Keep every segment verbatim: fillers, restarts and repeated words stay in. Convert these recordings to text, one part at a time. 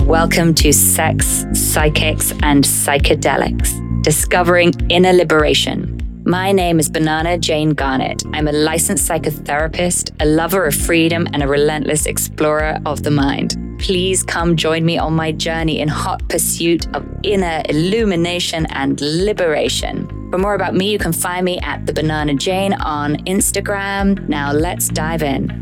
Welcome to Sex, Psychics, and Psychedelics, Discovering Inner Liberation. My name is Banana Jane Garnett. I'm a licensed psychotherapist, a lover of freedom, and a relentless explorer of the mind. Please come join me on my journey in hot pursuit of inner illumination and liberation. For more about me, you can find me at The Banana Jane on Instagram. Now let's dive in.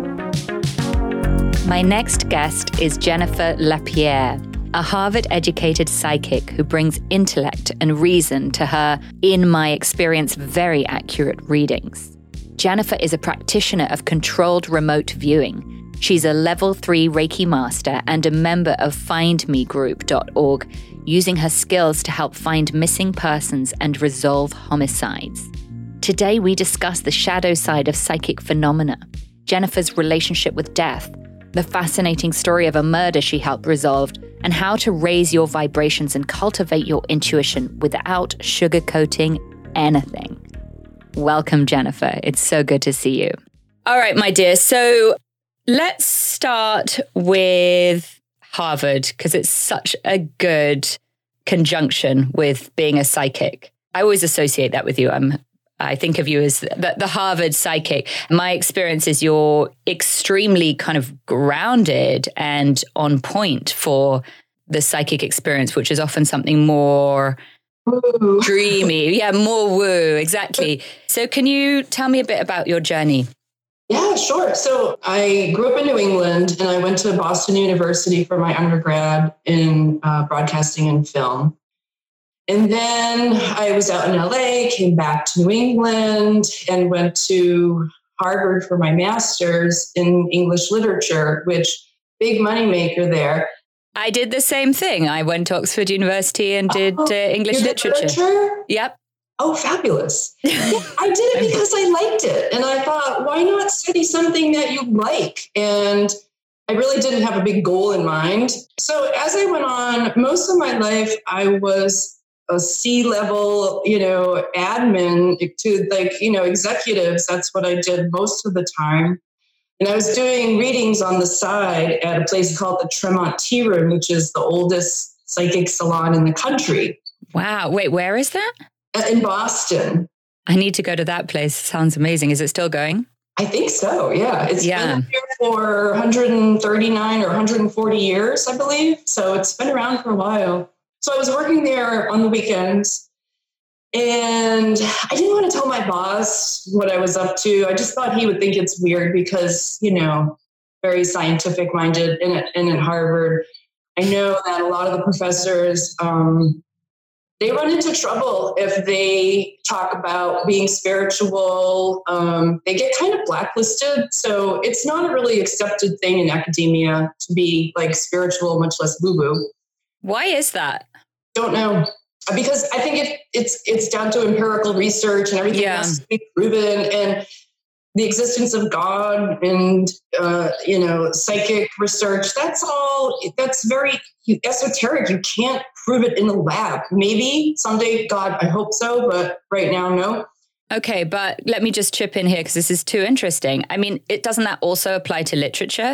My next guest is Jennifer Lapierre, a Harvard-educated psychic who brings intellect and reason to her, in my experience, very accurate readings. Jennifer is a practitioner of controlled remote viewing. She's a level three Reiki master and a member of find me group dot org, using her skills to help find missing persons and resolve homicides. Today, we discuss the shadow side of psychic phenomena, Jennifer's relationship with death, the fascinating story of a murder she helped resolve, and how to raise your vibrations and cultivate your intuition without sugarcoating anything. Welcome, Jennifer. It's so good to see you. All right, my dear. So let's start with Harvard, because it's such a good conjunction with being a psychic. I always associate that with you. I'm I think of you as the, the Harvard psychic. My experience is you're extremely kind of grounded and on point for the psychic experience, which is often something more woo. Dreamy. Yeah, more woo, exactly. So can you tell me a bit about your journey? Yeah, sure. So I grew up in New England and I went to Boston University for my undergrad in uh, broadcasting and film. And then I was out in L A, came back to New England, and went to Harvard for my master's in English literature, which big moneymaker there. I did the same thing. I went to Oxford University and did oh, uh, English literature. literature. Yep. Oh, fabulous. Yeah, I did it because I liked it. And I thought, why not study something that you like? And I really didn't have a big goal in mind. So as I went on, most of my life, I was a C-level, you know, admin to like, you know, executives. That's what I did most of the time. And I was doing readings on the side at a place called the Tremont Tea Room, which is the oldest psychic salon in the country. Wow. Wait, where is that? In Boston. I need to go to that place. Sounds amazing. Is it still going? I think so, yeah. It's yeah. been here for one hundred thirty-nine or one hundred forty years, I believe. So it's been around for a while. So I was working there on the weekends and I didn't want to tell my boss what I was up to. I just thought he would think it's weird because, you know, very scientific minded and at, and at Harvard. I know that a lot of the professors, um, they run into trouble if they talk about being spiritual. Um, they get kind of blacklisted. So it's not a really accepted thing in academia to be like spiritual, much less woo-woo. Why is that? Don't know. Because I think it, it's it's down to empirical research and everything yeah. has to be proven, and the existence of God and, uh, you know, psychic research, that's all, that's very esoteric. You can't prove it in the lab. Maybe someday, God, I hope so, but right now, no. Okay, but let me just chip in here because this is too interesting. I mean, it doesn't that also apply to literature?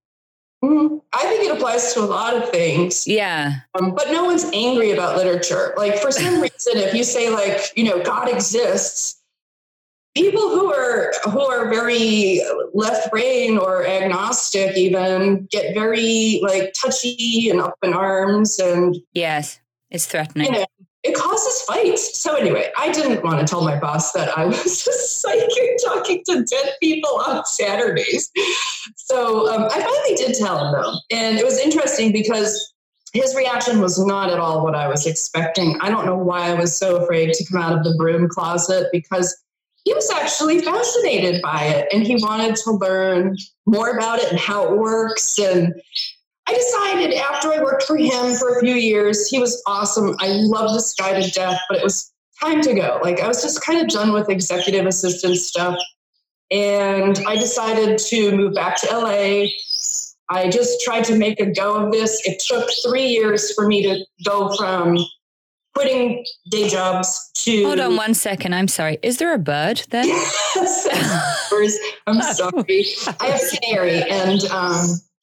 Mm, I think it applies to a lot of things. Yeah. Um, but no one's angry about literature. Like for some reason, if you say like, you know, God exists, people who are who are very left brain or agnostic even get very like touchy and up in arms. And yes, it's threatening. You know, it causes fights. So anyway, I didn't want to tell my boss that I was a psychic talking to dead people on Saturdays. So um, I finally did tell him though. And it was interesting because his reaction was not at all what I was expecting. I don't know why I was so afraid to come out of the broom closet, because he was actually fascinated by it and he wanted to learn more about it and how it works. And I decided after I worked for him for a few years, he was awesome. I love this guy to death, but it was time to go. Like I was just kind of done with executive assistant stuff. And I decided to move back to L A. I just tried to make a go of this. It took three years for me to go from quitting day jobs to... Hold on one second. I'm sorry. Is there a bird there? Yes. I'm sorry. I have a canary and um, he's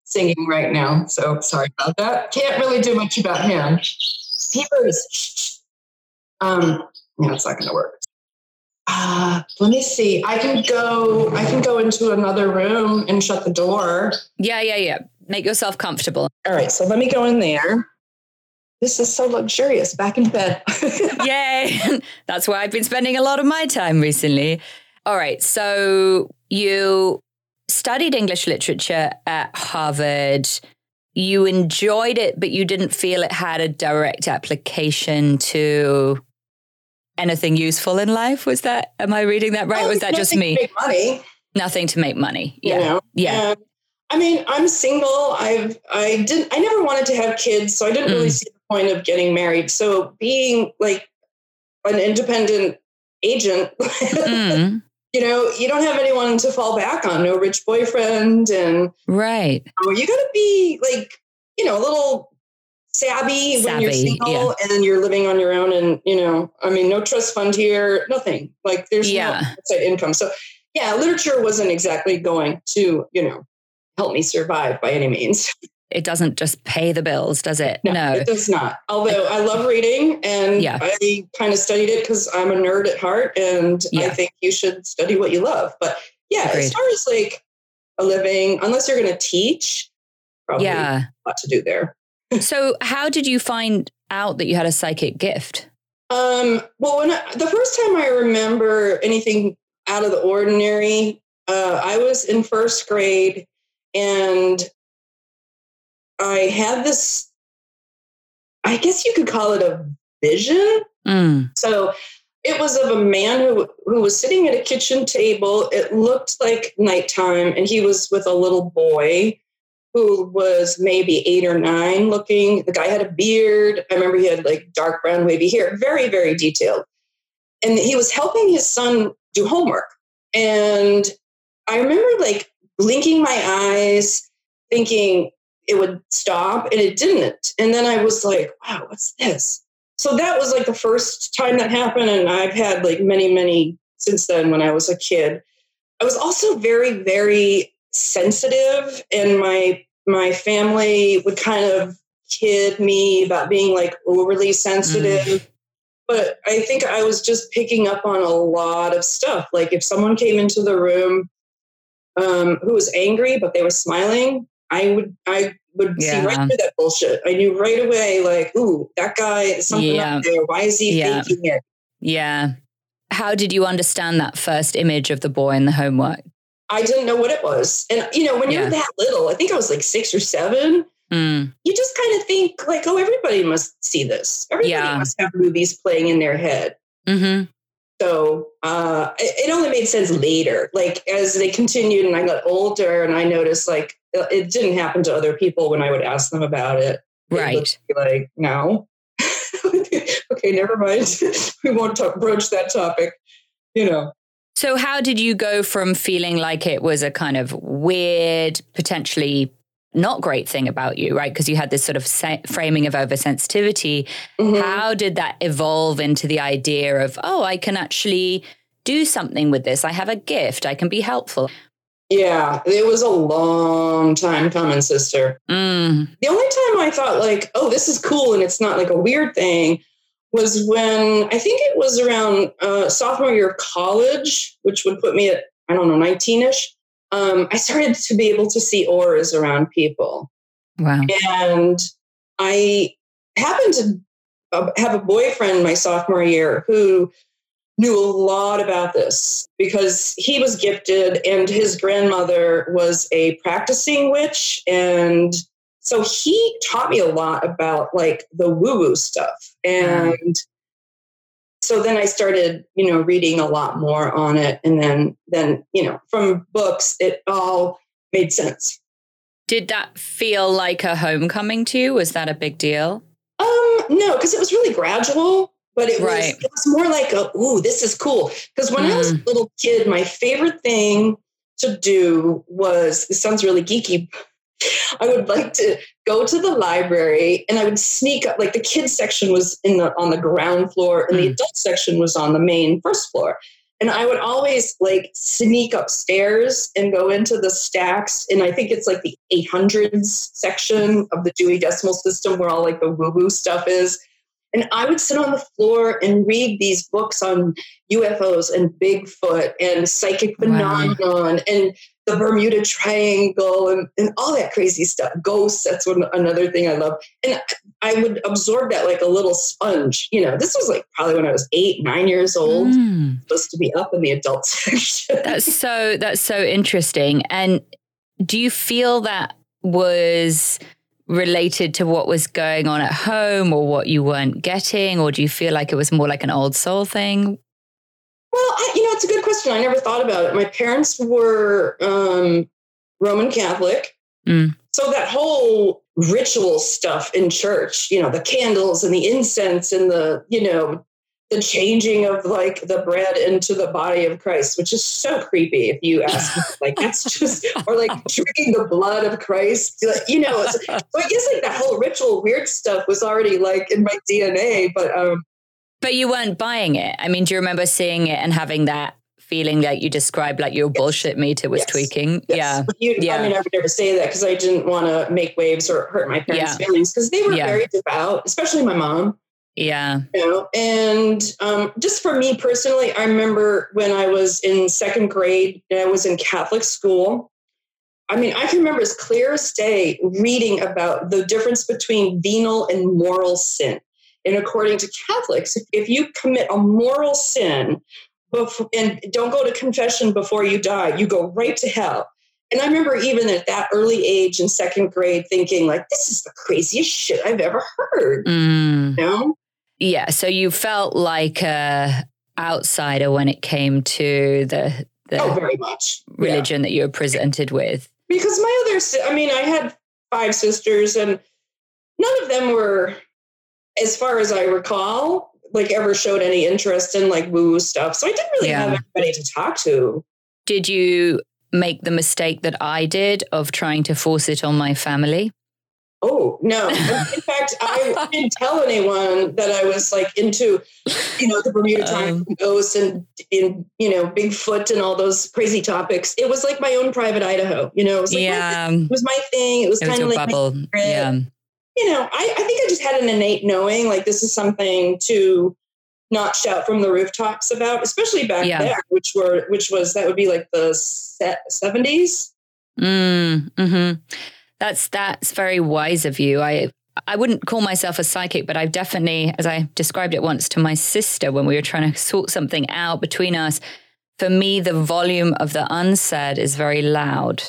singing right now. So sorry about that. Can't really do much about him. Peepers. Um, no, it's not going to work. Uh, let me see. I can go, I can go into another room and shut the door. Yeah, yeah, yeah. Make yourself comfortable. All right. So let me go in there. This is so luxurious. Back in bed. Yay. That's where I've been spending a lot of my time recently. All right. So you studied English literature at Harvard. You enjoyed it, but you didn't feel it had a direct application to anything useful in life. Was that, am I reading that right? Oh, or was that just me? To make money. Nothing to make money. Yeah. You know? Yeah. And, I mean, I'm single. I've, I didn't, I never wanted to have kids, so I didn't mm. really see the point of getting married. So being like an independent agent, mm. you know, you don't have anyone to fall back on, no rich boyfriend. And right. You know, you got to be like, you know, a little savvy, savvy when you're single yeah. and you're living on your own. And, you know, I mean, no trust fund here, nothing. Like there's yeah. no outside income. So yeah, literature wasn't exactly going to, you know, help me survive by any means. It doesn't just pay the bills, does it? No, no. It does not. Although I love reading and yeah. I kind of studied it because I'm a nerd at heart and yeah. I think you should study what you love. But yeah, Agreed. As far as like a living, unless you're going to teach, probably yeah. a lot to do there. So how did you find out that you had a psychic gift? Um, well, when I, the first time I remember anything out of the ordinary, uh, I was in first grade and I had this, I guess you could call it a vision. Mm. So it was of a man who, who was sitting at a kitchen table. It looked like nighttime and he was with a little boy who was maybe eight or nine looking. The guy had a beard. I remember he had like dark brown wavy hair, very, very detailed. And he was helping his son do homework. And I remember like blinking my eyes, thinking it would stop, and it didn't. And then I was like, wow, what's this? So that was like the first time that happened. And I've had like many, many since then when I was a kid. I was also very, very sensitive, and my my family would kind of kid me about being like overly sensitive. Mm. But I think I was just picking up on a lot of stuff. Like if someone came into the room um, who was angry, but they were smiling, I would I would yeah. see right through that bullshit. I knew right away, like, ooh, that guy is something yeah. up there. Why is he yeah. thinking it? Yeah. How did you understand that first image of the boy in the homework? I didn't know what it was. And, you know, when yeah. you're that little, I think I was like six or seven, mm. you just kind of think like, oh, everybody must see this. Everybody yeah. must have movies playing in their head. Mm-hmm. So uh, it, it only made sense later. Like as they continued and I got older and I noticed like it didn't happen to other people when I would ask them about it. Right. Like, no. Okay, never mind. We won't talk, broach that topic, you know. So how did you go from feeling like it was a kind of weird, potentially not great thing about you, right? Because you had this sort of sa- framing of oversensitivity. Mm-hmm. How did that evolve into the idea of, oh, I can actually do something with this. I have a gift. I can be helpful. Yeah, it was a long time coming, sister. Mm. The only time I thought like, oh, this is cool and it's not like a weird thing was when I think it was around uh, sophomore year of college, which would put me at, I don't know, nineteen-ish. Um, I started to be able to see auras around people. Wow. And I happened to uh, have a boyfriend my sophomore year who knew a lot about this because he was gifted and his grandmother was a practicing witch. And so he taught me a lot about like the woo-woo stuff. And mm. so then I started, you know, reading a lot more on it. And then, then, you know, from books, it all made sense. Did that feel like a homecoming to you? Was that a big deal? Um, no, because it was really gradual, but it right. was, it was more like, a, ooh, this is cool. Because when mm. I was a little kid, my favorite thing to do was, it sounds really geeky, I would like to go to the library and I would sneak up, like the kids section was in the on the ground floor and mm. the adult section was on the main first floor. And I would always like sneak upstairs and go into the stacks. And I think it's like the eight hundreds section of the Dewey Decimal System where all like the woo-woo stuff is. And I would sit on the floor and read these books on U F Os and Bigfoot and psychic phenomenon wow. and the Bermuda Triangle and, and all that crazy stuff. Ghosts, that's one, another thing I love. And I would absorb that like a little sponge. You know, this was like probably when I was eight, nine years old, mm. supposed to be up in the adult section. That's so, that's so interesting. And do you feel that was related to what was going on at home or what you weren't getting? Or do you feel like it was more like an old soul thing? Well, I, you know, it's a good question. I never thought about it. My parents were um, Roman Catholic. Mm. So that whole ritual stuff in church, you know, the candles and the incense and the, you know, the changing of like the bread into the body of Christ, which is so creepy if you ask me, like, that's just, or like drinking the blood of Christ, you know, so I guess like that whole ritual weird stuff was already like in my D N A, but, um, but you weren't buying it. I mean, do you remember seeing it and having that feeling that you described, like your yes. bullshit meter was yes. tweaking? Yes. Yeah. You, yeah. I mean, I would never say that because I didn't want to make waves or hurt my parents' yeah. feelings because they were yeah. very devout, especially my mom. Yeah. You know, and um, just for me personally, I remember when I was in second grade and I was in Catholic school. I mean, I can remember as clear as day reading about the difference between venal and moral sin. And according to Catholics, if, if you commit a moral sin before, and don't go to confession before you die, you go right to hell. And I remember even at that early age in second grade thinking like, this is the craziest shit I've ever heard. Mm. You know? Yeah, so you felt like a outsider when it came to the, the oh, very much. religion yeah. that you were presented with. Because my other, I mean, I had five sisters and none of them were, as far as I recall, like ever showed any interest in like woo-woo stuff. So I didn't really yeah. have anybody to talk to. Did you make the mistake that I did of trying to force it on my family? Oh, no. In fact, I didn't tell anyone that I was like into, you know, the Bermuda Triangle um, ghosts and, and, you know, Bigfoot and all those crazy topics. It was like my own private Idaho, you know, it was, like yeah. my, it was my thing. It was kind of like, bubble. Yeah. You know, I, I think I just had an innate knowing, like this is something to not shout from the rooftops about, especially back yeah. there, which were, which was, that would be like the seventies. Mm, mm-hmm. That's that's very wise of you. I I wouldn't call myself a psychic, but I've definitely, as I described it once to my sister when we were trying to sort something out between us, for me, the volume of the unsaid is very loud.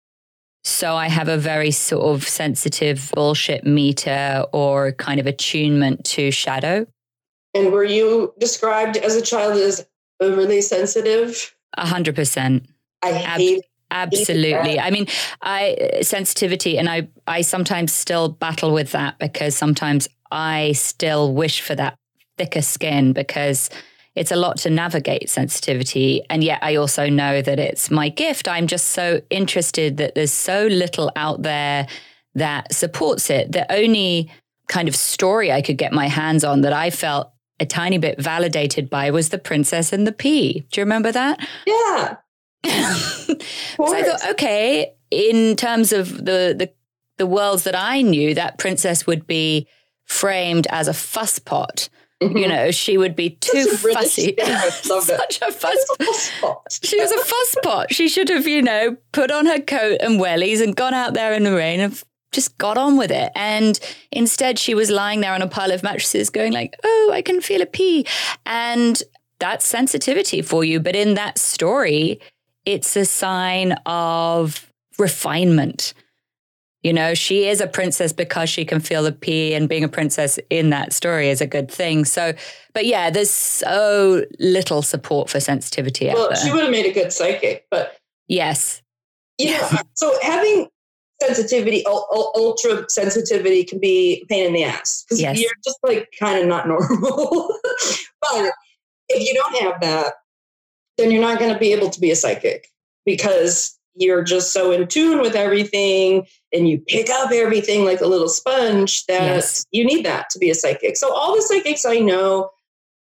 So I have a very sort of sensitive bullshit meter or kind of attunement to shadow. And were you described as a child as overly sensitive? A hundred percent. I hate Absolutely. I mean, I sensitivity, and I, I sometimes still battle with that because sometimes I still wish for that thicker skin because it's a lot to navigate sensitivity. And yet I also know that it's my gift. I'm just so interested that there's so little out there that supports it. The only kind of story I could get my hands on that I felt a tiny bit validated by was The Princess and the Pea. Do you remember that? Yeah. So I thought, okay, in terms of the, the the worlds that I knew, that princess would be framed as a fusspot. Mm-hmm. You know, she would be too fussy. Such a fusspot. She was a fusspot. She should have, you know, put on her coat and wellies and gone out there in the rain and just got on with it. And instead she was lying there on a pile of mattresses going like, oh, I can feel a pea. And that's sensitivity for you. But in that story, it's a sign of refinement. You know, she is a princess because she can feel the pea, and being a princess in that story is a good thing. So, but yeah, there's so little support for sensitivity well, out there. She would have made a good psychic, but yes. You know, so having sensitivity, ultra sensitivity can be a pain in the ass because yes. you're just like kind of not normal. But if you don't have that, then you're not going to be able to be a psychic because you're just so in tune with everything and you pick up everything like a little sponge that yes. you need that to be a psychic. So all the psychics I know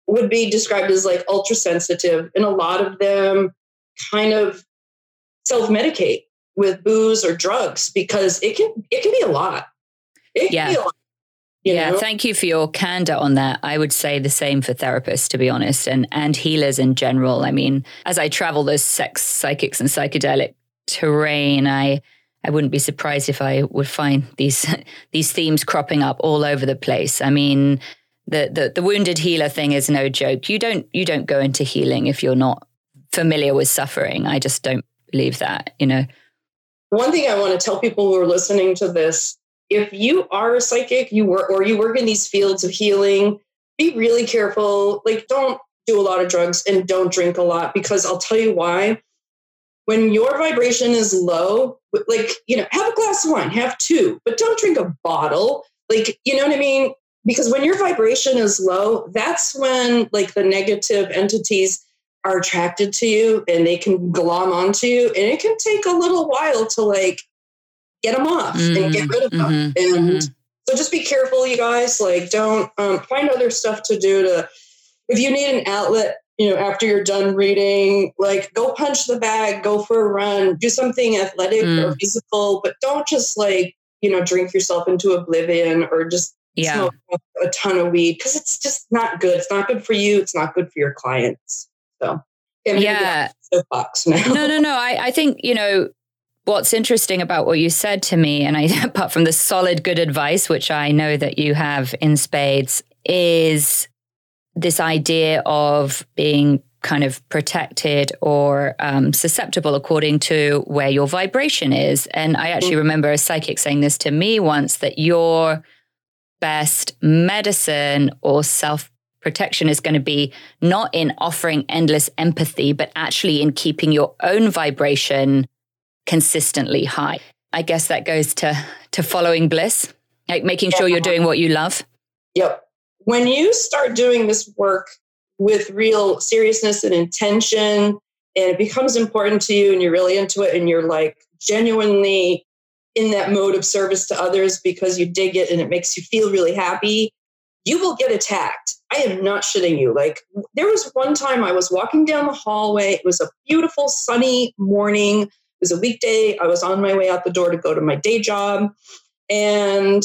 would be described as like ultra sensitive, and a lot of them kind of self-medicate with booze or drugs because it can it can be a lot. It yeah. can be a lot. You yeah, know? Thank you for your candor on that. I would say the same for therapists, to be honest, and and healers in general. I mean, as I travel this sex, psychics, and psychedelic terrain, I I wouldn't be surprised if I would find these these themes cropping up all over the place. I mean, the the the wounded healer thing is no joke. You don't you don't go into healing if you're not familiar with suffering. I just don't believe that, you know. One thing I want to tell people who are listening to this, if you are a psychic, you work or you work in these fields of healing, be really careful. Like, don't do a lot of drugs and don't drink a lot, because I'll tell you why. When your vibration is low, like, you know, have a glass of wine, have two, but don't drink a bottle. Like, you know what I mean? Because when your vibration is low, that's when like the negative entities are attracted to you and they can glom onto you, and it can take a little while to like get them off mm, and get rid of them. Mm-hmm, and mm-hmm. so just be careful, you guys. Like, don't um, find other stuff to do to, if you need an outlet, you know, after you're done reading, like go punch the bag, go for a run, do something athletic mm. or physical, but don't just like, you know, drink yourself into oblivion or just yeah. smoke a ton of weed, because it's just not good. It's not good for you. It's not good for your clients. So yeah, soapbox now. no, no, no. I, I think, you know, what's interesting about what you said to me, and I, apart from the solid good advice, which I know that you have in spades, is this idea of being kind of protected or um, susceptible according to where your vibration is. And I actually mm-hmm. remember a psychic saying this to me once, that your best medicine or self protection is going to be not in offering endless empathy, but actually in keeping your own vibration consistently high. I guess that goes to to following bliss, like making sure you're doing what you love. Yep. When you start doing this work with real seriousness and intention, and it becomes important to you and you're really into it and you're like genuinely in that mode of service to others because you dig it and it makes you feel really happy, you will get attacked. I am not shitting you. Like, there was one time I was walking down the hallway. It was a beautiful sunny morning. It was a weekday. I was on my way out the door to go to my day job, and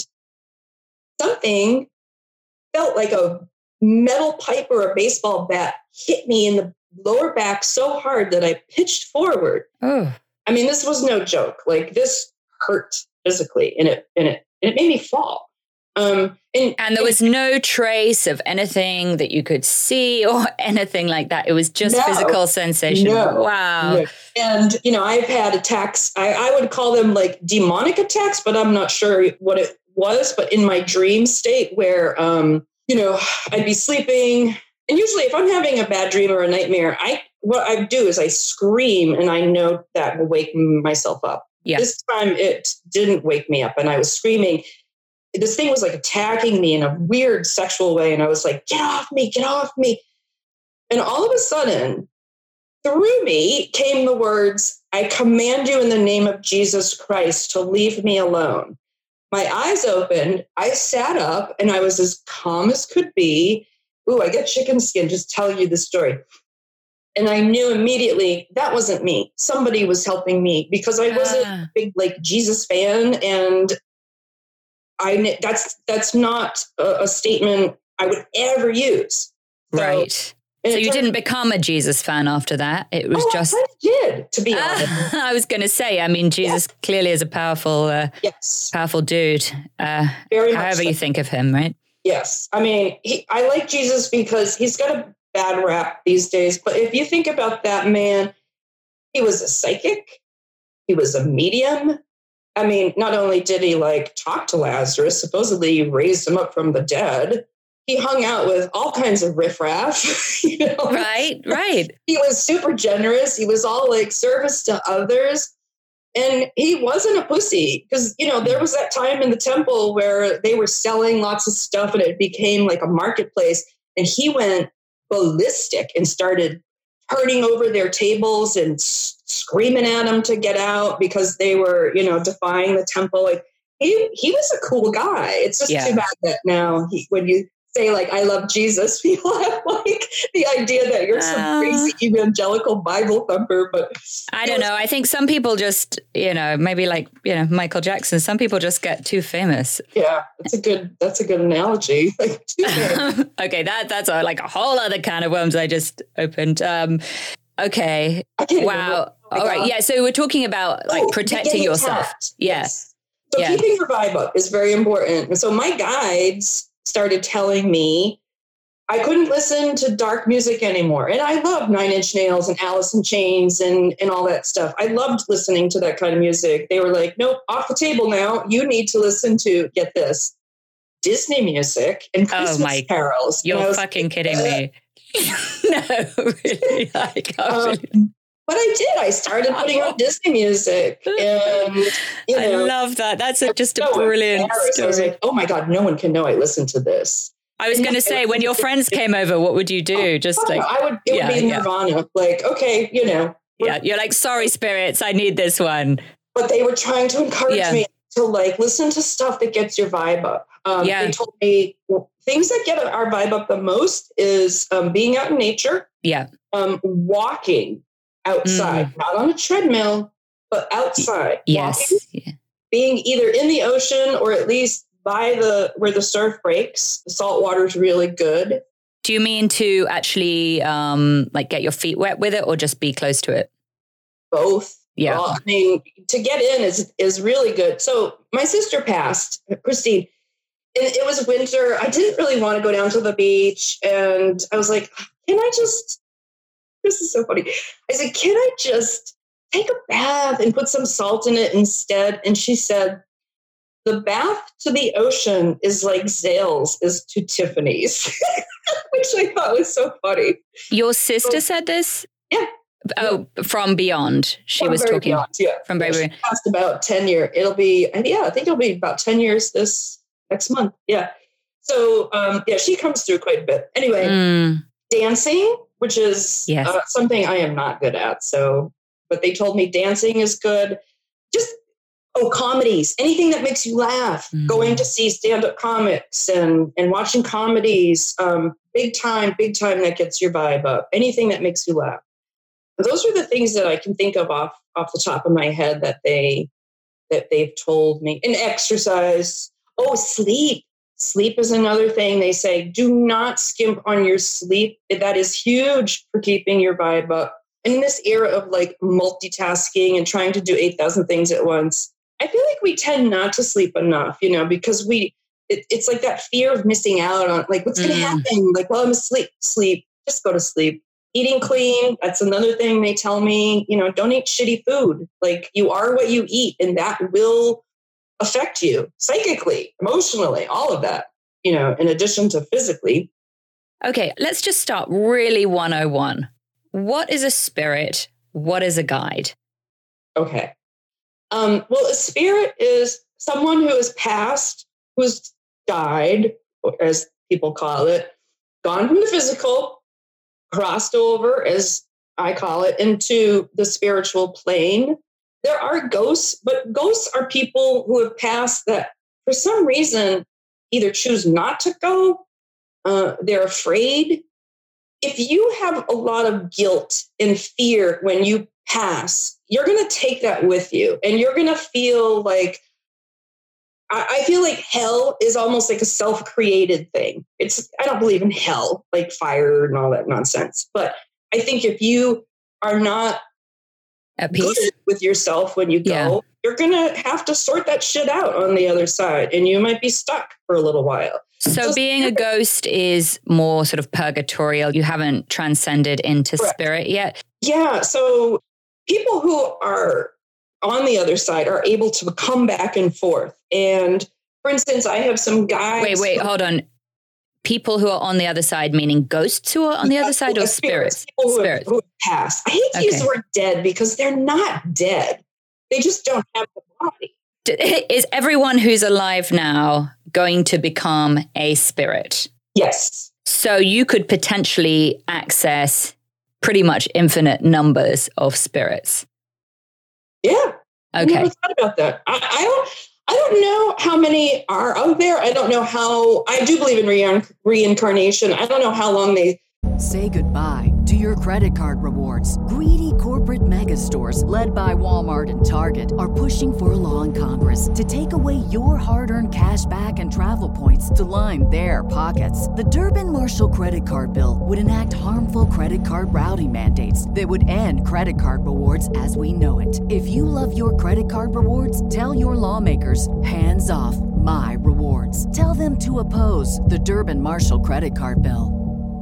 something felt like a metal pipe or a baseball bat hit me in the lower back so hard that I pitched forward. Oh. I mean, this was no joke. Like, this hurt physically, and it and it and it made me fall. Um, and, and there was no trace of anything that you could see or anything like that. It was just no, physical sensation. No, wow. No. And, you know, I've had attacks. I, I would call them like demonic attacks, but I'm not sure what it was. But in my dream state where, um, you know, I'd be sleeping. And usually if I'm having a bad dream or a nightmare, I what I do is I scream, and I know that will wake myself up. Yeah. This time it didn't wake me up, and I was screaming. This thing was like attacking me in a weird sexual way. And I was like, get off me, get off me. And all of a sudden, through me came the words, I command you in the name of Jesus Christ to leave me alone. My eyes opened, I sat up, and I was as calm as could be. Ooh, I get chicken skin just telling you the story. And I knew immediately that wasn't me. Somebody was helping me, because I wasn't ah. a big like Jesus fan, and I, that's that's not a, a statement I would ever use. So, right. So you didn't become a Jesus fan after that. It was oh, just. I did, to be honest. I was going to say, I mean, Jesus yes. clearly is a powerful, uh, yes. powerful dude. Uh, Very however much so. You think of him, right? Yes. I mean, he, I like Jesus because he's got a bad rap these days. But if you think about that man, he was a psychic. He was a medium. I mean, not only did he like talk to Lazarus, supposedly he raised him up from the dead. He hung out with all kinds of riffraff, you know? Right, right. He was super generous. He was all like service to others. And he wasn't a pussy, because, you know, there was that time in the temple where they were selling lots of stuff and it became like a marketplace. And he went ballistic and started turning over their tables and s- screaming at them to get out because they were, you know, defying the temple. Like, he he was a cool guy. It's just yeah. too bad that now he, when you say like, I love Jesus, people have like the idea that you're some uh, crazy evangelical Bible thumper, but I don't was- know. I think some people just, you know, maybe like, you know, Michael Jackson, some people just get too famous. Yeah, that's a good, that's a good analogy. Like, too famous. Okay. That, that's a, like a whole other can of worms I just opened. Um, okay. Wow. Oh All right. Yeah. So we're talking about like oh, protecting yourself. Tapped. Yeah. Yes. So yeah. keeping your vibe up is very important. And so my guides started telling me I couldn't listen to dark music anymore. And I loved Nine Inch Nails and Alice in Chains and, and all that stuff. I loved listening to that kind of music. They were like, nope, off the table now. You need to listen to, get this, Disney music and Christmas oh my, carols. You're fucking like, kidding uh, me. No, really. I can't um, really. But I did. I started putting on Disney music, and you know, I love that. That's a, just a brilliant story. I was like, "Oh my God, no one can know I listened to this." I was going to say, when your friends came over, what would you do? Just oh, like I would, it yeah, would be Nirvana. Yeah. Like, okay, you know, yeah, you're like, sorry, spirits, I need this one. But they were trying to encourage yeah. me to like listen to stuff that gets your vibe up. Um, yeah. They told me well, things that get our vibe up the most is um, being out in nature. Yeah, um, walking. Outside, mm. not on a treadmill, but outside. Yes. Walking, yeah. Being either in the ocean or at least by the where the surf breaks. The salt water is really good. Do you mean to actually um, like get your feet wet with it, or just be close to it? Both. Yeah. Well, I mean, to get in is is really good. So my sister passed, Christine. And it was winter. I didn't really want to go down to the beach, and I was like, can I just? This is so funny. I said, can I just take a bath and put some salt in it instead? And she said, the bath to the ocean is like Zales is to Tiffany's, which I thought was so funny. Your sister so, said this? Yeah. Oh, from Beyond. She from was talking. Beyond, yeah. From Very yeah, she passed about ten years. It'll be, yeah, I think it'll be about ten years this next month. Yeah. So, um, yeah, she comes through quite a bit. Anyway, mm. dancing, which is yes. uh, something I am not good at. So, but they told me dancing is good. Just, oh, comedies, anything that makes you laugh, mm. going to see stand-up comics and, and watching comedies, um, big time, big time that gets your vibe up, anything that makes you laugh. Those are the things that I can think of off, off the top of my head that they, that they've told me. And exercise, oh, sleep. Sleep is another thing. They say, do not skimp on your sleep. That is huge for keeping your vibe up. In this era of like multitasking and trying to do eight thousand things at once, I feel like we tend not to sleep enough, you know, because we, it, it's like that fear of missing out on like, what's mm. going to happen? Like, well, I'm asleep, sleep, just go to sleep. Eating clean, that's another thing they tell me, you know, don't eat shitty food. Like you are what you eat, and that will affect you psychically, emotionally, all of that, you know, in addition to physically. Okay, let's just start really one oh one. What is a spirit? What is a guide? Okay. Um, well, a spirit is someone who has passed, who's died, as people call it, gone from the physical, crossed over, as I call it, into the spiritual plane. There are ghosts, but ghosts are people who have passed that for some reason either choose not to go, uh, they're afraid. If you have a lot of guilt and fear when you pass, you're going to take that with you, and you're going to feel like, I, I feel like hell is almost like a self-created thing. It's, I don't believe in hell, like fire and all that nonsense. But I think if you are not at peace with yourself when you go, yeah. you're going to have to sort that shit out on the other side, and you might be stuck for a little while. So Just being a ghost is more sort of purgatorial. You haven't transcended into Correct. Spirit yet. Yeah. So people who are on the other side are able to come back and forth. And for instance, I have some guys. Wait, wait, hold on. People who are on the other side, meaning ghosts who are on the other side, or spirits? Spirits. People who, spirits. Have, who have passed. I hate to okay. use the word dead because they're not dead. They just don't have the body. Is everyone who's alive now going to become a spirit? Yes. So you could potentially access pretty much infinite numbers of spirits. Yeah. Okay. I never thought about that. I, I don't. I don't know how many are out there. I don't know how, I do believe in re- reincarnation. I don't know how long they Say goodbye to your credit card rewards. Greedy corporate mega stores, led by Walmart and Target, are pushing for a law in Congress to take away your hard-earned cash back and travel points to line their pockets. The Durbin-Marshall credit card bill would enact harmful credit card routing mandates that would end credit card rewards as we know it. If you love your credit card rewards, tell your lawmakers, hands off my rewards. Tell them to oppose the Durbin-Marshall credit card bill.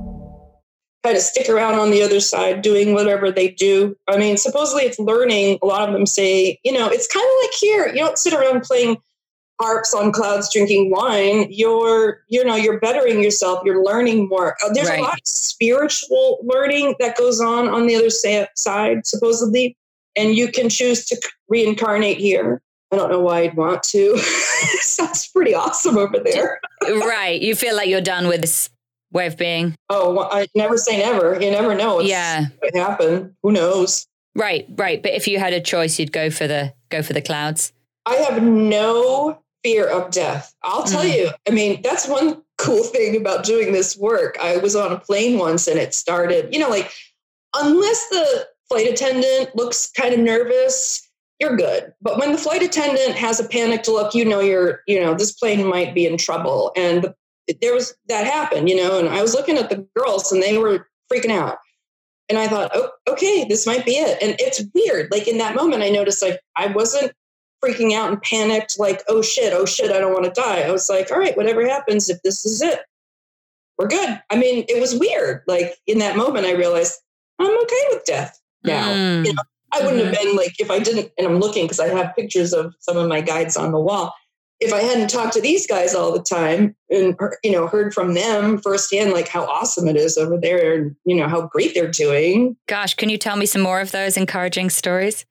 kind of stick around on the other side doing whatever they do. I mean, supposedly it's learning. A lot of them say, you know, it's kind of like here. You don't sit around playing harps on clouds drinking wine. You're, you know, you're bettering yourself. You're learning more. There's right. a lot of spiritual learning that goes on on the other side, supposedly. And you can choose to reincarnate here. I don't know why I'd want to. Sounds pretty awesome over there. Right. You feel like you're done with this way of being. Oh, well, I never say never. You never know. It's, yeah. It might happen. Who knows? Right. Right. But if you had a choice, you'd go for the go for the clouds. I have no fear of death. I'll tell mm. you. I mean, that's one cool thing about doing this work. I was on a plane once and it started, you know, like unless the flight attendant looks kind of nervous, you're good. But when the flight attendant has a panicked look, you know, you're, you know, this plane might be in trouble. And the, there was, that happened, you know, and I was looking at the girls and they were freaking out. And I thought, oh, okay, this might be it. And it's weird. Like in that moment, I noticed like I wasn't freaking out and panicked like, oh shit, oh shit, I don't want to die. I was like, all right, whatever happens, if this is it, we're good. I mean, it was weird. Like in that moment, I realized I'm okay with death now. Mm. You know, I wouldn't mm-hmm. have been like, if I didn't, and I'm looking because I have pictures of some of my guides on the wall. If I hadn't talked to these guys all the time and, you know, heard from them firsthand, like how awesome it is over there and, you know, how great they're doing. Gosh, can you tell me some more of those encouraging stories?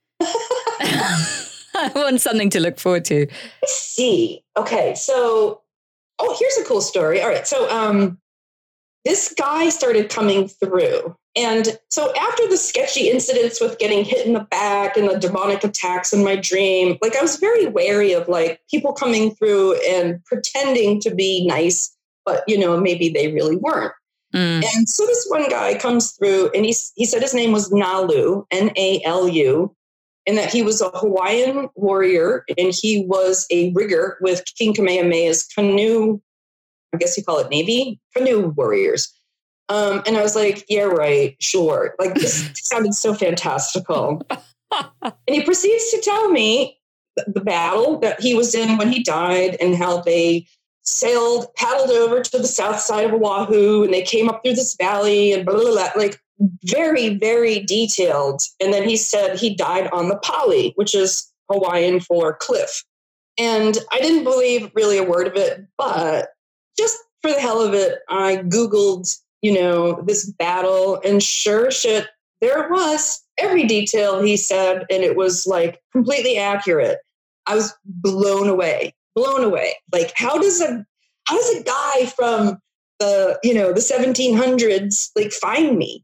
I want something to look forward to. Let's see. Okay. So, oh, here's a cool story. All right. So, um, this guy started coming through. And so after the sketchy incidents with getting hit in the back and the demonic attacks in my dream, like I was very wary of like people coming through and pretending to be nice, but you know, maybe they really weren't. Mm. And so this one guy comes through and he, he said his name was Nalu, N A L U, and that he was a Hawaiian warrior and he was a rigger with King Kamehameha's canoe, I guess you call it Navy, canoe warriors. Um, and I was like, yeah, right, sure. Like this sounded so fantastical. And he proceeds to tell me the, the battle that he was in when he died and how they sailed, paddled over to the south side of Oahu and they came up through this valley and blah, blah, blah, like very, very detailed. And then he said he died on the pali, which is Hawaiian for cliff. And I didn't believe really a word of it, but just for the hell of it, I Googled, you know, this battle and sure shit, there it was. Every detail he said, and it was like completely accurate. I was blown away, blown away. Like how does a, how does a guy from the, you know, the seventeen hundreds like find me?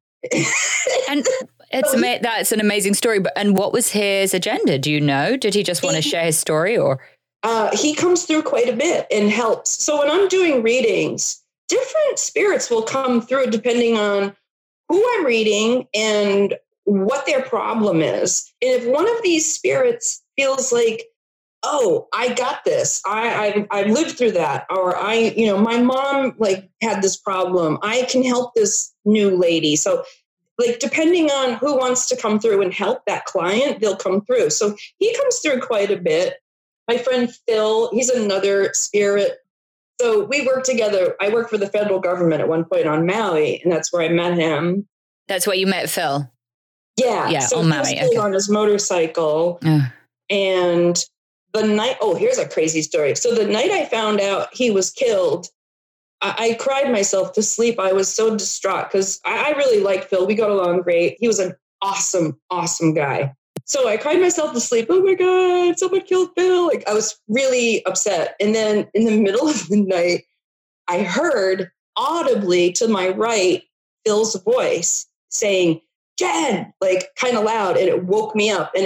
And it's ama- that's an amazing story. But, and what was his agenda? Do you know? Did he just want to share his story or? Uh, he comes through quite a bit and helps. So when I'm doing readings, different spirits will come through depending on who I'm reading and what their problem is. And if one of these spirits feels like, oh, I got this, I, I, I lived through that, or I, you know, my mom like had this problem, I can help this new lady. So like, depending on who wants to come through and help that client, they'll come through. So he comes through quite a bit. My friend Phil, he's another spirit. So we worked together. I worked for the federal government at one point on Maui, and that's where I met him. That's where you met Phil? Yeah. Yeah, so on Maui. He was okay. on his motorcycle. Uh. And the night, oh, here's a crazy story. So the night I found out he was killed, I, I cried myself to sleep. I was so distraught because I, I really liked Phil. We got along great. He was an awesome, awesome guy. So I cried myself to sleep. Oh my God, someone killed Phil. Like I was really upset. And then in the middle of the night, I heard audibly to my right, Phil's voice saying, Jen, like kind of loud. And it woke me up. And it,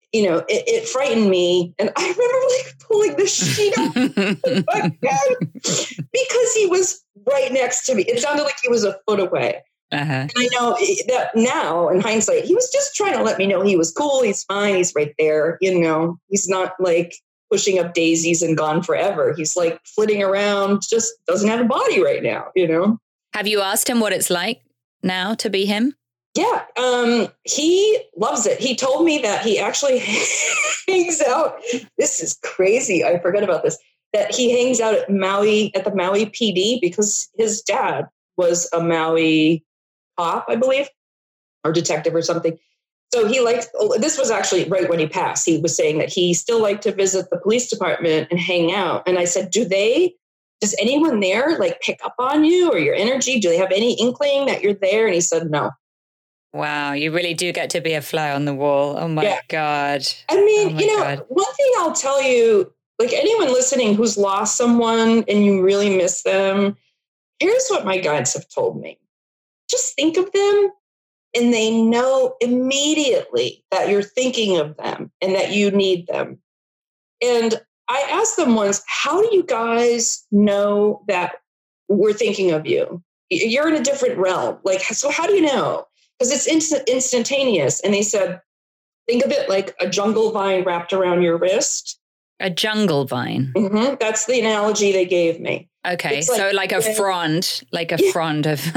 you know, it, it frightened me. And I remember like pulling the sheet off my bed because he was right next to me. It sounded like he was a foot away. Uh-huh. And I know that now in hindsight, he was just trying to let me know he was cool. He's fine. He's right there. You know, he's not like pushing up daisies and gone forever. He's like flitting around, just doesn't have a body right now, you know? Have you asked him what it's like now to be him? Yeah, um, he loves it. He told me that he actually hangs out. This is crazy. I forgot about this. That he hangs out at Maui, at the Maui P D because his dad was a Maui cop, I believe, or detective or something. So he liked, this was actually right when he passed. He was saying that he still liked to visit the police department and hang out. And I said, do they, does anyone there like pick up on you or your energy? Do they have any inkling that you're there? And he said, no. Wow, you really do get to be a fly on the wall. Oh my yeah. God. I mean, oh you know, God. One thing I'll tell you, like anyone listening who's lost someone and you really miss them, here's what my guides have told me. Just think of them and they know immediately that you're thinking of them and that you need them. And I asked them once, how do you guys know that we're thinking of you? You're in a different realm. Like, so how do you know? Because it's instant, instantaneous. And they said, think of it like a jungle vine wrapped around your wrist. A jungle vine? Mm-hmm. That's the analogy they gave me. Okay, it's so like, like a frond, like a yeah. frond of...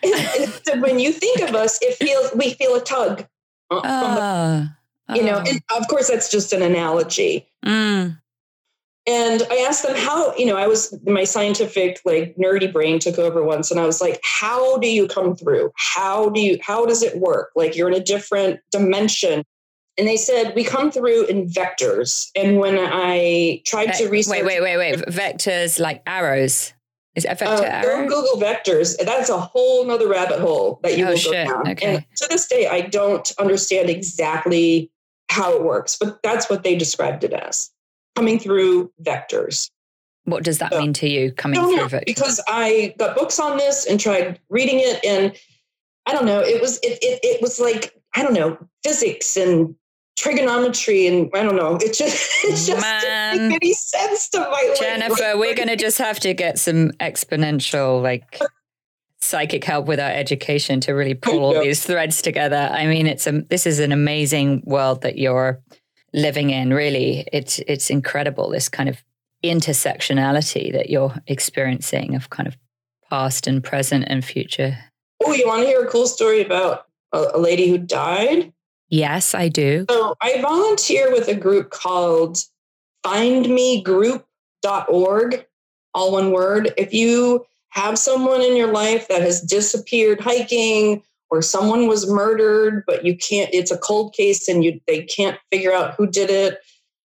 So when you think of us, it feels we feel a tug. Uh, oh, the, you oh. know, and of course, that's just an analogy. Mm. And I asked them how, you know, I was, my scientific, like nerdy brain took over once. And I was like, how do you come through? How do you, how does it work? Like you're in a different dimension. And they said, we come through in vectors. And when I tried to research. Wait, wait, wait, wait. Vectors like arrows. Is it a vector uh, arrow? Google vectors. That's a whole nother rabbit hole that you oh, will shit. go down. Okay. And to this day, I don't understand exactly how it works, but that's what they described it as. Coming through vectors. What does that so, mean to you, coming through know, vectors? Because I got books on this and tried reading it, and I don't know, it was it it, it was like, I don't know, physics and trigonometry, and I don't know, it just, it just didn't make any sense to my life. Jennifer, we're going to just have to get some exponential, like, psychic help with our education to really pull all these threads together. I mean, it's a, this is an amazing world that you're living in, really. It's it's incredible, this kind of intersectionality that you're experiencing of kind of past and present and future. Oh, you want to hear a cool story about a, a lady who died? Yes, I do. So I volunteer with a group called find me group dot org, all one word. If you have someone in your life that has disappeared hiking, or someone was murdered, but you can't, it's a cold case and you they can't figure out who did it.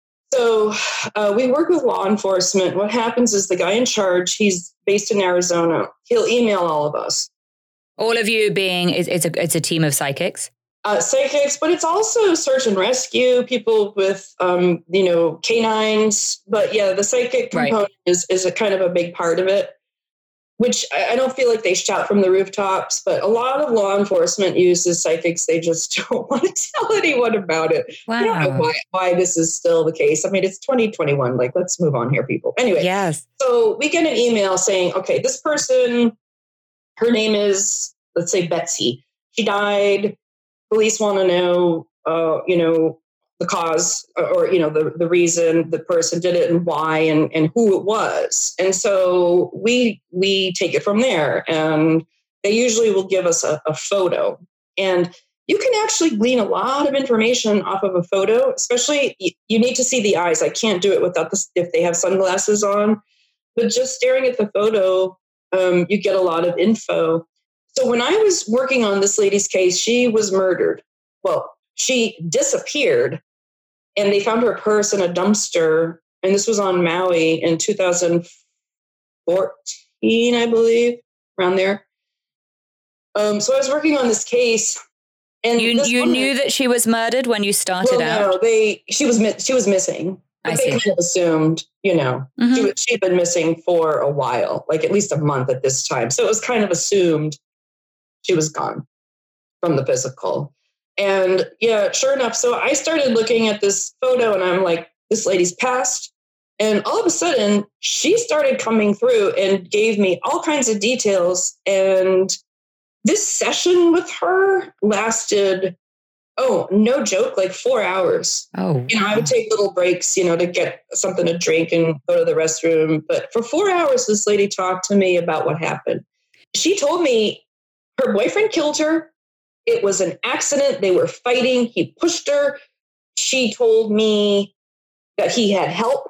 So uh, we work with law enforcement. What happens is the guy in charge, he's based in Arizona. He'll email all of us. All of you being, it's, it's, a, it's a team of psychics? Uh, psychics, but it's also search and rescue, people with, um, you know, canines. But yeah, the psychic component right. is, is a kind of a big part of it. Which I don't feel like they shout from the rooftops, but a lot of law enforcement uses psychics. They just don't want to tell anyone about it. Wow. I don't know why, why this is still the case. I mean, it's twenty twenty-one. Like, let's move on here, people. Anyway, yes. So we get an email saying, okay, this person, her name is, let's say, Betsy. She died. Police want to know, uh, you know, the cause or, you know, the, the reason the person did it and why and, and who it was. And so we we take it from there. And they usually will give us a, a photo. And you can actually glean a lot of information off of a photo, especially you, you need to see the eyes. I can't do it without this if they have sunglasses on. But just staring at the photo, um, you get a lot of info. So when I was working on this lady's case, she was murdered. Well, she disappeared. And they found her purse in a dumpster. And this was on Maui in two thousand fourteen, I believe, around there. Um, so I was working on this case. And you you woman, knew that she was murdered when you started well, out? No, they, she was she was missing. But I they see. kind of assumed, you know, mm-hmm. she, she'd been missing for a while, like at least a month at this time. So it was kind of assumed she was gone from the physical. And yeah, sure enough. So I started looking at this photo and I'm like, this lady's passed. And all of a sudden she started coming through and gave me all kinds of details. And this session with her lasted, oh, no joke, like four hours. Oh, you know, I would take little breaks, you know, to get something to drink and go to the restroom. But for four hours, this lady talked to me about what happened. She told me her boyfriend killed her. It was an accident. They were fighting. He pushed her. She told me that he had help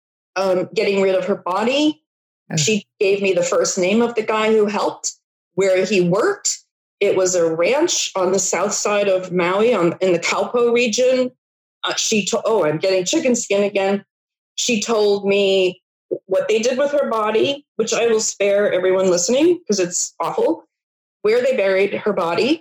um, getting rid of her body. Oh. She gave me the first name of the guy who helped, where he worked. It was a ranch on the south side of Maui on, in the Kaupo region. Uh, she told, oh, I'm getting chicken skin again. She told me what they did with her body, which I will spare everyone listening because it's awful, where they buried her body.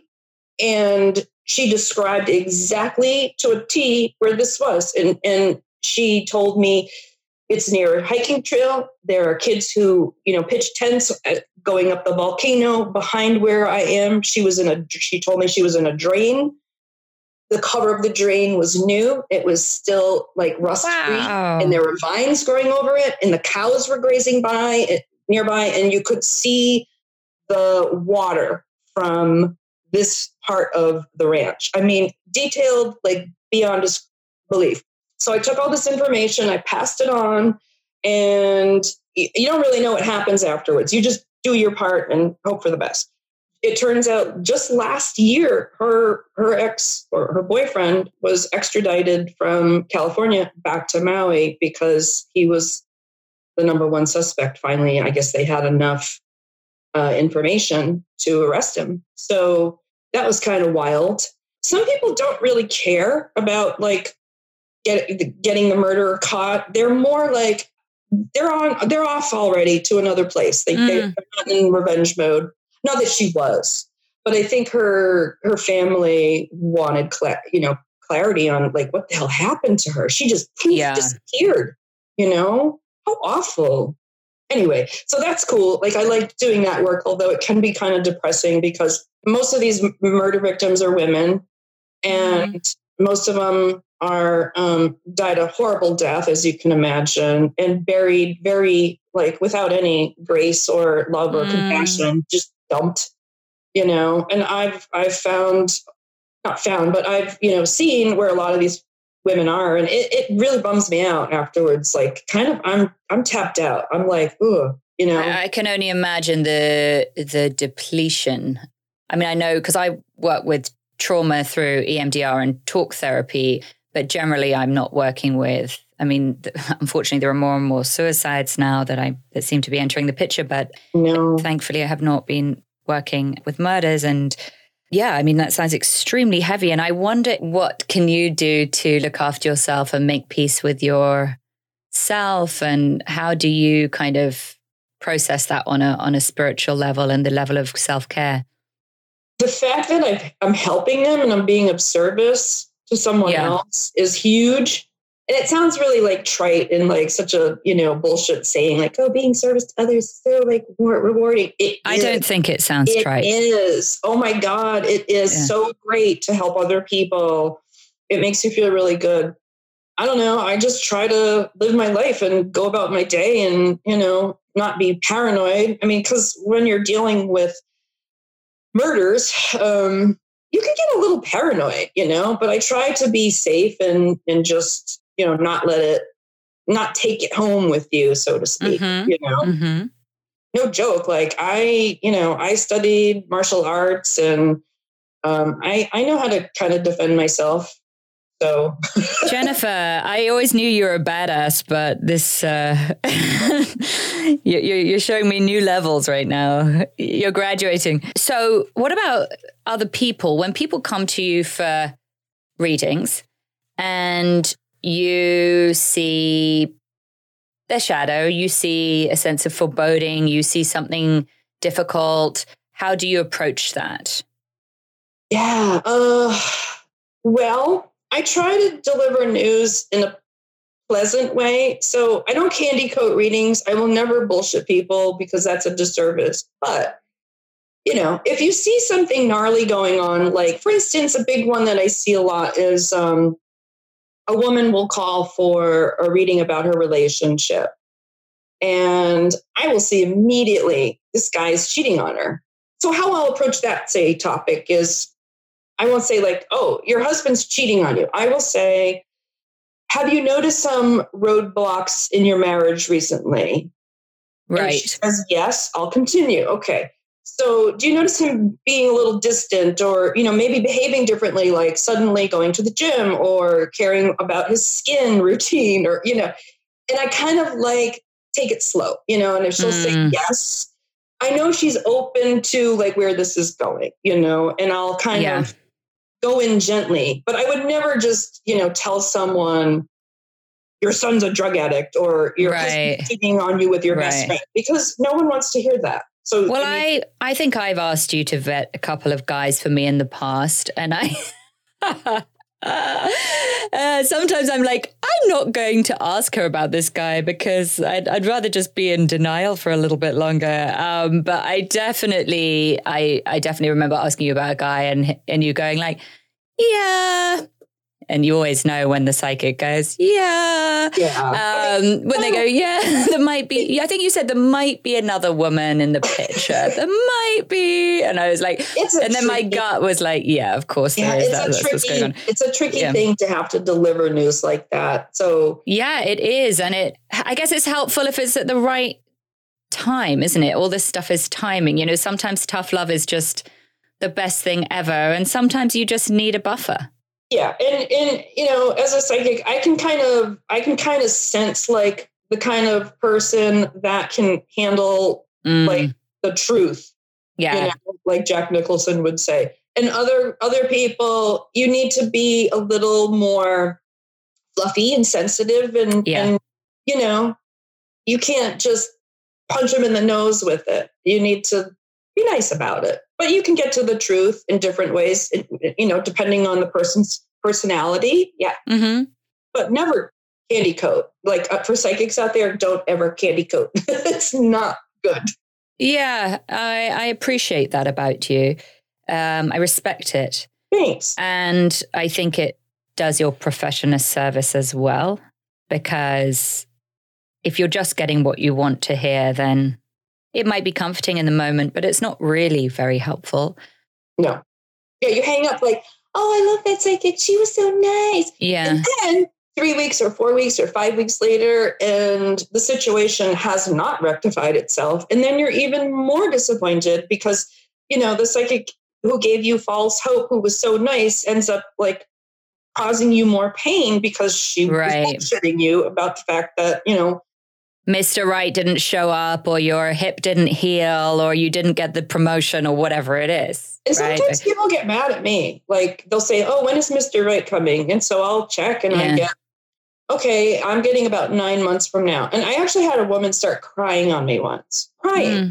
And she described exactly to a T where this was. And, and she told me it's near a hiking trail. There are kids who, you know, pitch tents going up the volcano behind where I am. She was in a, she told me she was in a drain. The cover of the drain was new. It was still like rust free, wow. And there were vines growing over it, and the cows were grazing by nearby, and you could see the water from this part of the ranch. I mean, detailed like beyond belief. So I took all this information, I passed it on, and you don't really know what happens afterwards. You just do your part and hope for the best. It turns out just last year, her her ex or her boyfriend was extradited from California back to Maui because he was the number one suspect. Finally, I guess they had enough uh, information to arrest him. So that was kind of wild. Some people don't really care about like get, getting the murderer caught. They're more like they're on, they're off already to another place. They, mm. They're not in revenge mode. Not that she was, but I think her her family wanted cla- you know clarity on like what the hell happened to her. She just poof, yeah. disappeared. You know, how awful. Anyway, so that's cool. Like I like doing that work, although it can be kind of depressing because most of these murder victims are women, and mm. most of them are um, died a horrible death, as you can imagine, and buried very like without any grace or love or mm. compassion, just dumped, you know. And I've I've found, not found, but I've you know seen where a lot of these women are, and it, it really bums me out afterwards. Like, kind of, I'm I'm tapped out. I'm like, ugh, you know. I can only imagine the the depletion. I mean, I know because I work with trauma through E M D R and talk therapy, but generally, I'm not working with. I mean, unfortunately, there are more and more suicides now that I that seem to be entering the picture. But no. Thankfully, I have not been working with murders. And yeah, I mean, that sounds extremely heavy. And I wonder, what can you do to look after yourself and make peace with yourself? And how do you kind of process that on a on a spiritual level and the level of self-care? The fact that I've, I'm helping them and I'm being of service to someone yeah. else is huge. And it sounds really like trite and like such a, you know, bullshit saying like, oh, being service to others is so like more rewarding. It I is. don't think it sounds it trite. It is. Oh my God. It is yeah. so great to help other people. It makes you feel really good. I don't know. I just try to live my life and go about my day and, you know, not be paranoid. I mean, because when you're dealing with murders, um, you can get a little paranoid, you know, but I try to be safe and, and just, you know, not let it, not take it home with you, so to speak, mm-hmm. you know, mm-hmm. no joke. Like I, you know, I studied martial arts and um, I, I know how to kind of defend myself. So Jennifer, I always knew you were a badass, but this, uh, you, you're showing me new levels right now. You're graduating. So what about other people? When people come to you for readings and you see their shadow, you see a sense of foreboding, you see something difficult, how do you approach that? Yeah. Uh, well, I try to deliver news in a pleasant way. So I don't candy coat readings. I will never bullshit people because that's a disservice. But you know, if you see something gnarly going on, like, for instance, a big one that I see a lot is um, a woman will call for a reading about her relationship. And I will see immediately this guy's cheating on her. So how I'll approach that, say, topic is, I won't say like, oh, your husband's cheating on you. I will say, have you noticed some roadblocks in your marriage recently? Right. And she says, yes, I'll continue. Okay. So do you notice him being a little distant, or, you know, maybe behaving differently, like suddenly going to the gym or caring about his skin routine, or, you know, and I kind of like take it slow, you know, and if she'll mm. say yes, I know she's open to like where this is going, you know, and I'll kind yeah. of go in gently, but I would never just, you know, tell someone your son's a drug addict or your right. husband's cheating on you with your right. best friend, because no one wants to hear that. So, well, I, mean, I, I think I've asked you to vet a couple of guys for me in the past, and I uh, sometimes I'm like, I'm not going to ask her about this guy because I'd, I'd rather just be in denial for a little bit longer. Um, but I definitely, I, I definitely remember asking you about a guy and and you going like, yeah. And you always know when the psychic goes, yeah. Yeah. Um, when they go, yeah, there might be, I think you said there might be another woman in the picture. There might be. And I was like, and then my gut was like, yeah, of course yeah, there is. It's, that, a that's tricky, what's going on. It's a tricky yeah. thing to have to deliver news like that. So yeah, it is. And it, I guess it's helpful if it's at the right time, isn't it? All this stuff is timing. You know, sometimes tough love is just the best thing ever. And sometimes you just need a buffer. Yeah. And, and, you know, as a psychic, I can kind of, I can kind of sense like the kind of person that can handle mm. like the truth. Yeah. You know, like Jack Nicholson would say. And other, other people, you need to be a little more fluffy and sensitive and, yeah. and, you know, you can't just punch them in the nose with it. You need to be nice about it. But you can get to the truth in different ways, you know, depending on the person's personality. Yeah. Mm-hmm. But never candy coat. Like uh, for psychics out there, don't ever candy coat. It's not good. Yeah, I, I appreciate that about you. Um, I respect it. Thanks. And I think it does your profession a service as well, because if you're just getting what you want to hear, then it might be comforting in the moment, but it's not really very helpful. No. Yeah, you hang up like, oh, I love that psychic. She was so nice. Yeah. And then three weeks or four weeks or five weeks later, and the situation has not rectified itself. And then you're even more disappointed because, you know, the psychic who gave you false hope, who was so nice, ends up like causing you more pain because she right. was bullshitting you about the fact that, you know, Mister Right didn't show up, or your hip didn't heal, or you didn't get the promotion, or whatever it is. And right? sometimes people get mad at me. Like they'll say, oh, when is Mister Right coming? And so I'll check and yeah. I get, okay, I'm getting about nine months from now. And I actually had a woman start crying on me once. Crying. Mm.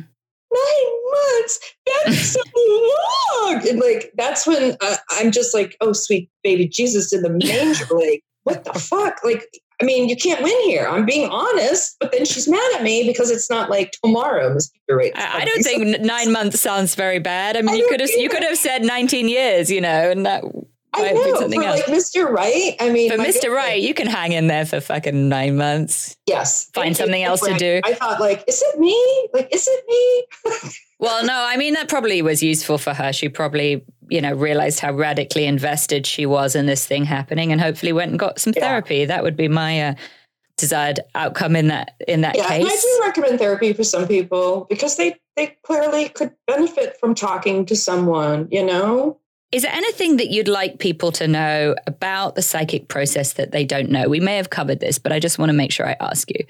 Nine months. That's so long. And like, that's when uh, I'm just like, oh, sweet baby Jesus in the manger. Like, what the fuck? Like, I mean, you can't win here. I'm being honest, but then she's mad at me because it's not like tomorrow, Mister Right. I, I don't think nine months sounds very bad. I mean, I you could have you could have said nineteen years, you know, and that I might know, be something for else. Like Mister Right. I mean, for Mister Right, you can hang in there for fucking nine months. Yes. Find something else to do. I thought, like, is it me? Like, is it me? Well, no, I mean, that probably was useful for her. She probably, you know, realized how radically invested she was in this thing happening, and hopefully went and got some yeah. therapy. That would be my uh, desired outcome in that in that yeah, case. I do recommend therapy for some people because they they clearly could benefit from talking to someone, you know? Is there anything that you'd like people to know about the psychic process that they don't know? We may have covered this, but I just want to make sure I ask you.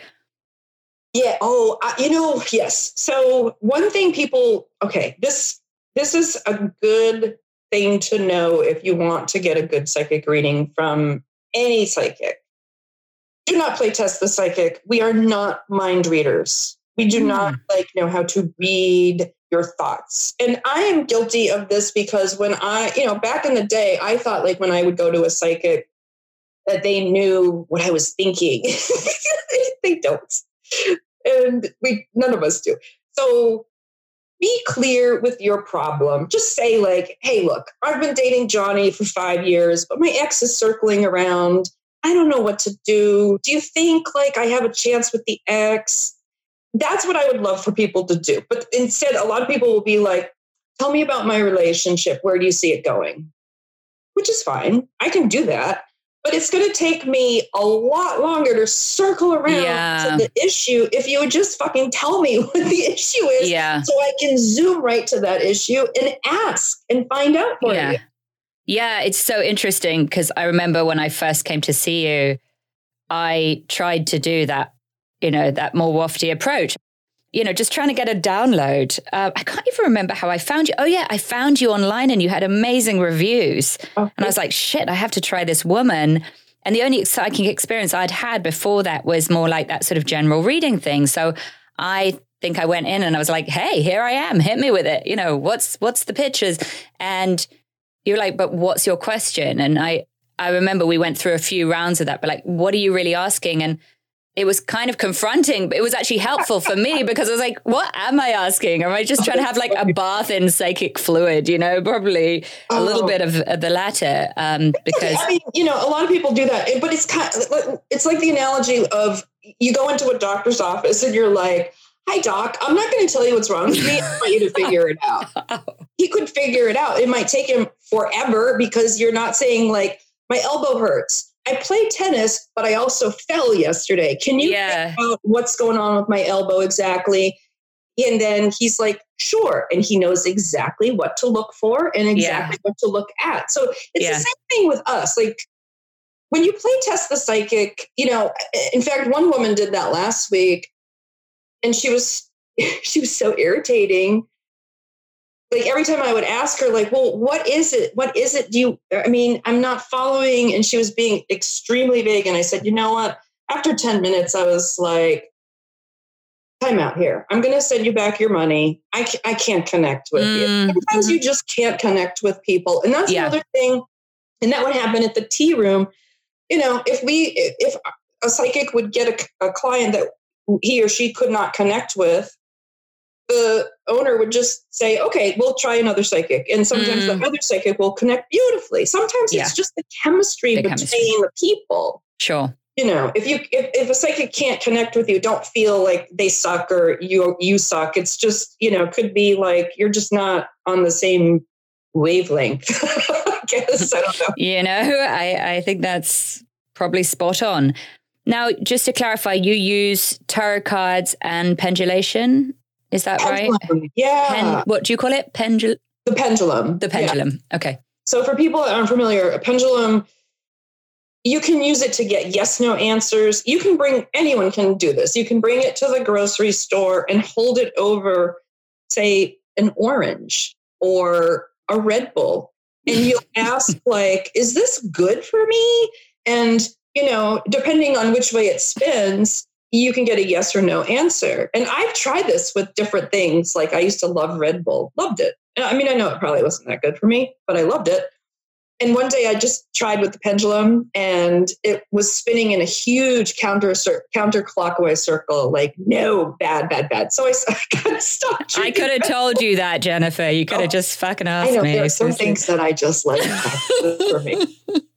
Yeah. Oh, uh, you know, yes. So one thing people, okay, this this is a good thing to know if you want to get a good psychic reading from any psychic. Do not play test the psychic. We are not mind readers. We do mm. not like know how to read your thoughts. And I am guilty of this because when I, you know, back in the day, I thought like when I would go to a psychic that they knew what I was thinking. They don't. And we, none of us do. So be clear with your problem. Just say like, hey, look, I've been dating Johnny for five years, but my ex is circling around. I don't know what to do. Do you think like I have a chance with the ex? That's what I would love for people to do. But instead, a lot of people will be like, tell me about my relationship. Where do you see it going? Which is fine. I can do that. But it's going to take me a lot longer to circle around yeah. to the issue if you would just fucking tell me what the issue is yeah. so I can zoom right to that issue and ask and find out for yeah. you. Yeah, it's so interesting because I remember when I first came to see you, I tried to do that, you know, that more wafty approach. You know, just trying to get a download. Uh, I can't even remember how I found you. Oh, yeah, I found you online and you had amazing reviews. Okay. And I was like, shit, I have to try this woman. And the only psychic experience I'd had before that was more like that sort of general reading thing. So I think I went in and I was like, hey, here I am. Hit me with it. You know, what's what's the pictures? And you're like, but what's your question? And I, I remember we went through a few rounds of that, but like, what are you really asking? And it was kind of confronting, but it was actually helpful for me because I was like, what am I asking? Am I just trying to have like a bath in psychic fluid, you know, probably a little oh. bit of, of the latter. Um, because I mean, you know, a lot of people do that, but it's kind of, it's like the analogy of you go into a doctor's office and you're like, hi, doc, I'm not going to tell you what's wrong with me. I want you to figure it out. He could figure it out. It might take him forever because you're not saying like, my elbow hurts. I play tennis, but I also fell yesterday. Can you yeah. figure out what's going on with my elbow exactly? And then he's like, sure. And he knows exactly what to look for and exactly yeah. what to look at. So it's yeah. the same thing with us. Like when you play test the psychic, you know, in fact, one woman did that last week and she was, she was so irritating. Like every time I would ask her, like, well, what is it? What is it? Do you, I mean, I'm not following. And she was being extremely vague. And I said, you know what? After ten minutes, I was like, time out here. I'm going to send you back your money. I, ca- I can't connect with mm, you. Sometimes mm-hmm. you just can't connect with people. And that's yeah. another thing. And that would happen at the tea room. You know, if we, if a psychic would get a, a client that he or she could not connect with, the owner would just say, okay, we'll try another psychic. And sometimes mm. the other psychic will connect beautifully. Sometimes yeah. it's just the chemistry the between chemistry. the people. Sure. You know, if you if, if a psychic can't connect with you, don't feel like they suck or you you suck. It's just, you know, could be like you're just not on the same wavelength. I guess. I don't know. You know, I, I think that's probably spot on. Now, just to clarify, you use tarot cards and pendulation. Is that pendulum. right? Yeah. Pen, what do you call it? Pendulum? The pendulum. The pendulum. Yeah. Okay. So for people that aren't familiar, a pendulum, you can use it to get yes, no answers. You can bring, anyone can do this. You can bring it to the grocery store and hold it over, say, an orange or a Red Bull. And you'll ask like, is this good for me? And, you know, depending on which way it spins, you can get a yes or no answer. And I've tried this with different things. Like I used to love Red Bull, loved it. I mean, I know it probably wasn't that good for me, but I loved it. And one day I just tried with the pendulum and it was spinning in a huge counter counterclockwise circle, like no, bad, bad, bad. So I, I kind of stopped. I could have told you that, Jennifer. You could have oh, just fucking asked me. I know, me. There are some things that I just like for me.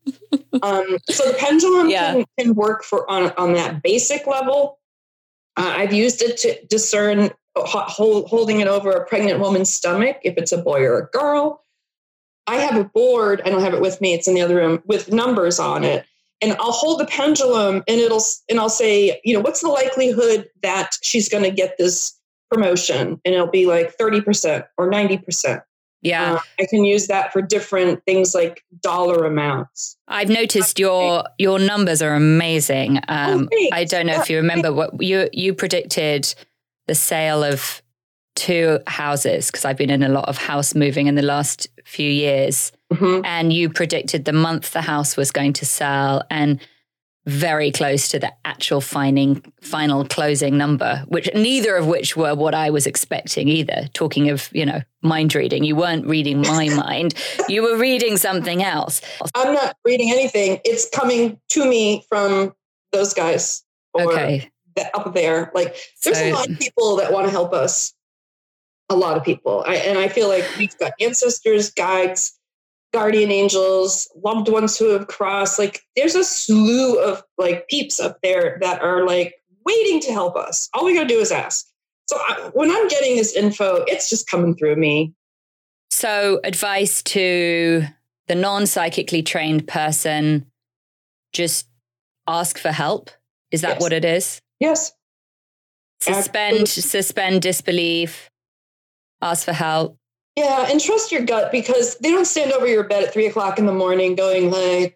Um, so the pendulum yeah. can, can work for on, on that basic level. Uh, I've used it to discern hold, holding it over a pregnant woman's stomach, if it's a boy or a girl. I have a board, I don't have it with me, it's in the other room, with numbers on it. And I'll hold the pendulum and it'll, and I'll say, you know, what's the likelihood that she's going to get this promotion? And it'll be like thirty percent or ninety percent. Yeah. Uh, I can use that for different things like dollar amounts. I've noticed your your numbers are amazing. Um, oh, I don't know yeah. if you remember what you you predicted the sale of two houses, because I've been in a lot of house moving in the last few years. Mm-hmm. And you predicted the month the house was going to sell and very close to the actual finding, final closing number, which neither of which were what I was expecting either. Talking of, you know, mind reading, you weren't reading my mind. You were reading something else. I'm not reading anything. It's coming to me from those guys. Or okay. Up there. Like there's so, a lot of people that want to help us. a lot of people. I, and I feel like we've got ancestors, guides, guardian angels, loved ones who have crossed. Like there's a slew of like peeps up there that are like waiting to help us. All we got to do is ask. So I, when I'm getting this info, it's just coming through me. So advice to the non-psychically trained person, just ask for help. Is that yes. what it is? Yes. Suspend, Absolutely. suspend disbelief, ask for help. Yeah, and trust your gut, because they don't stand over your bed at three o'clock in the morning going like,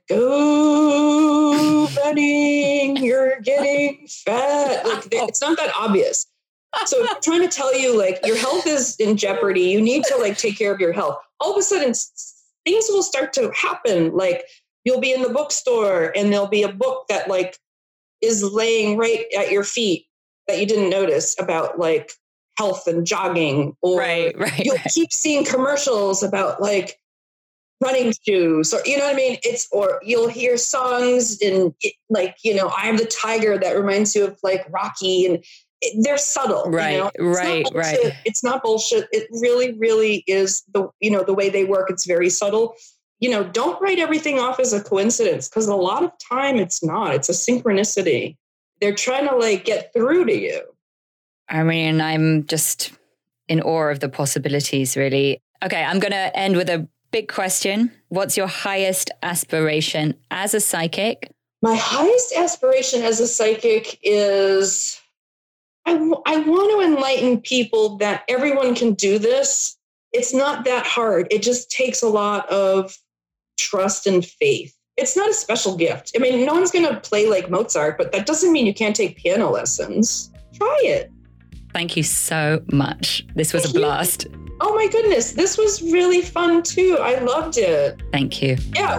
"Go, Benny, you're getting fat." Like, it's not that obvious. So if they're trying to tell you like your health is in jeopardy, you need to like take care of your health. All of a sudden, things will start to happen. Like you'll be in the bookstore and there'll be a book that like is laying right at your feet that you didn't notice about like health and jogging, or right, right, you'll right. keep seeing commercials about like running shoes, or you know what I mean? It's, or you'll hear songs and it, like, you know, I Am the Tiger that reminds you of like Rocky, and it, they're subtle, right, you know? right, right. It's not bullshit. It really, really is the, you know, the way they work. It's very subtle. You know, don't write everything off as a coincidence, because a lot of time it's not. It's a synchronicity. They're trying to like get through to you. I mean, I'm just in awe of the possibilities, really. Okay, I'm going to end with a big question. What's your highest aspiration as a psychic? My highest aspiration as a psychic is I, w- I want to enlighten people that everyone can do this. It's not that hard. It just takes a lot of trust and faith. It's not a special gift. I mean, no one's going to play like Mozart, but that doesn't mean you can't take piano lessons. Try it. Thank you so much. This was Thank a you. blast. Oh my goodness. This was really fun too. I loved it. Thank you. Yeah.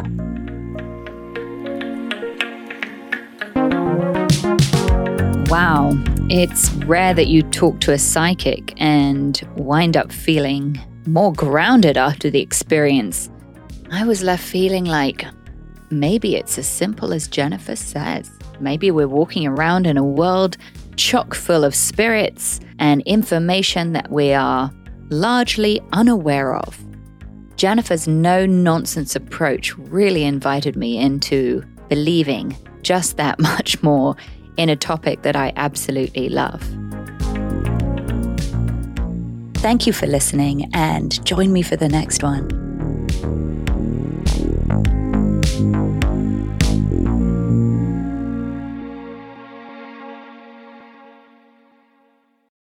Wow. It's rare that you talk to a psychic and wind up feeling more grounded after the experience. I was left feeling like maybe it's as simple as Jennifer says. Maybe we're walking around in a world chock full of spirits and information that we are largely unaware of. Jennifer's no-nonsense approach really invited me into believing just that much more in a topic that I absolutely love. Thank you for listening, and join me for the next one.